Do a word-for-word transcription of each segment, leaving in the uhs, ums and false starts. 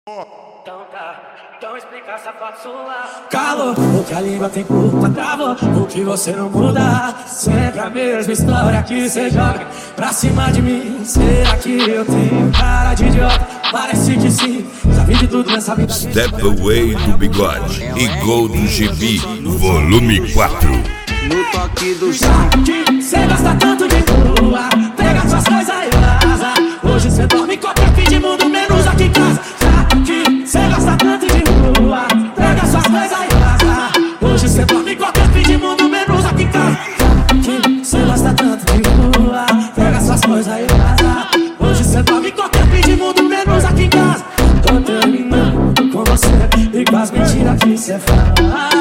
Então tá, então explica essa foto sua. Calor, o que a língua tem culpa, travou, o que você não muda. Sempre a mesma história que cê joga pra cima de mim. Será que eu tenho cara de idiota? Parece que sim, já vi de tudo nessa vida. Step Away do Bigode e Gol do G B, volume quatro. No toque do som. Cê gosta tanto de rua, pega suas coisas e vaza. Hoje cê dorme em qualquer fim de mundo, menos aqui em casa. Já que cê gosta tanto de rua, pega suas coisas e vaza. Hoje cê dorme em qualquer fim de mundo, menos aqui em casa. Já que cê gosta tanto de rua, pega suas coisas e vaza. Hoje cê dorme em qualquer fim de mundo, menos aqui em casa. Tô terminando com você e com as mentiras que cê fala.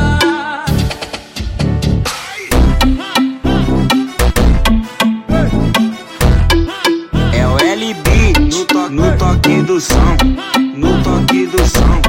No toque do som, no toque do som.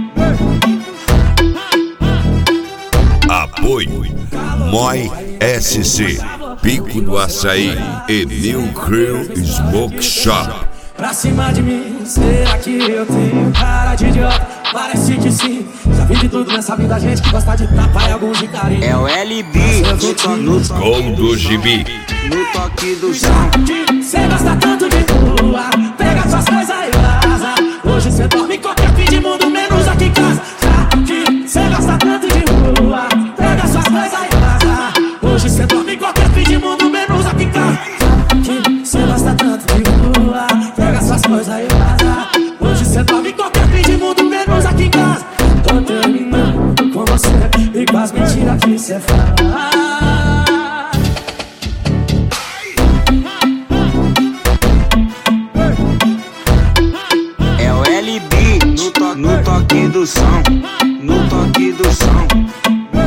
Apoio Moi S C, Pico do Açaí e New Crew Smoke Shop. Pra cima de mim, será que eu tenho cara de idiota? Parece que sim, já vi de tudo nessa vida, gente que gosta de tapa e alguns de carinho. É o L B, no toque Gol do G B, no toque do som. Cê gosta tanto de rua, pega suas coisas e vaza. Hoje cê dorme em qualquer fim de mundo, menos aqui em casa. Já que cê gosta tanto de rua, pega suas coisas e vaza. Hoje cê dorme em qualquer fim de mundo, menos aqui em casa. Já que cê gosta tanto de rua, pega suas coisas e vaza. Hoje cê dorme em qualquer fim de mundo, menos aqui em casa. Tô terminando com você e com as mentiras que cê fala. No toque do som, no toque do som.